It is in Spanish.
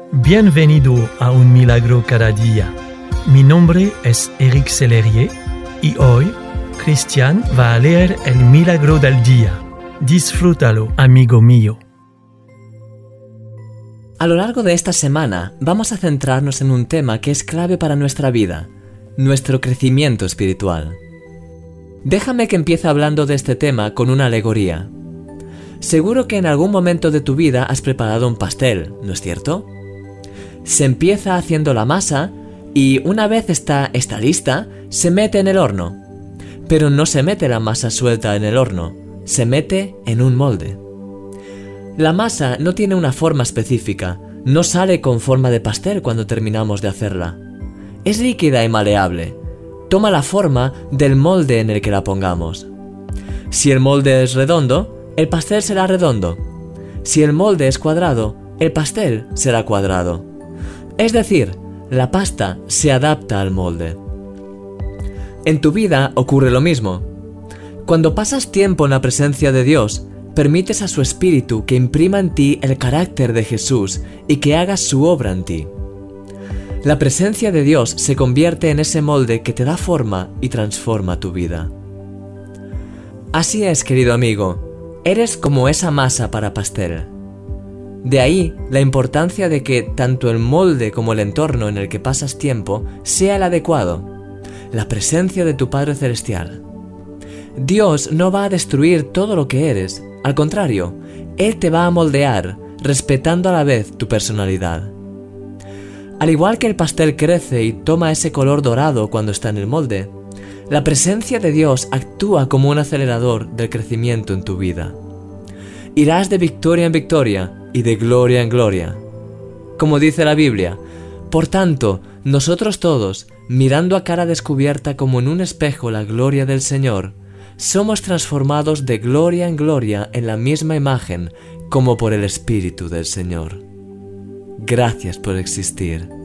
Bienvenido a Un Milagro Cada Día. Mi nombre es Eric Sellerier y hoy Cristian va a leer el Milagro del Día. Disfrútalo, amigo mío. A lo largo de esta semana vamos a centrarnos en un tema que es clave para nuestra vida, nuestro crecimiento espiritual. Déjame que empiece hablando de este tema con una alegoría. Seguro que en algún momento de tu vida has preparado un pastel, ¿no es cierto? Se empieza haciendo la masa y una vez está lista, se mete en el horno. Pero no se mete la masa suelta en el horno, se mete en un molde. La masa no tiene una forma específica, no sale con forma de pastel cuando terminamos de hacerla. Es líquida y maleable, toma la forma del molde en el que la pongamos. Si el molde es redondo, el pastel será redondo. Si el molde es cuadrado, el pastel será cuadrado. Es decir, la pasta se adapta al molde. En tu vida ocurre lo mismo. Cuando pasas tiempo en la presencia de Dios, permites a su Espíritu que imprima en ti el carácter de Jesús y que haga su obra en ti. La presencia de Dios se convierte en ese molde que te da forma y transforma tu vida. Así es, querido amigo. Eres como esa masa para pastel. De ahí la importancia de que tanto el molde como el entorno en el que pasas tiempo sea el adecuado, la presencia de tu Padre Celestial. Dios no va a destruir todo lo que eres, al contrario, Él te va a moldear, respetando a la vez tu personalidad. Al igual que el pastel crece y toma ese color dorado cuando está en el molde, la presencia de Dios actúa como un acelerador del crecimiento en tu vida. Irás de victoria en victoria y de gloria en gloria. Como dice la Biblia, por tanto, nosotros todos, mirando a cara descubierta como en un espejo la gloria del Señor, somos transformados de gloria en gloria en la misma imagen como por el Espíritu del Señor. Gracias por existir.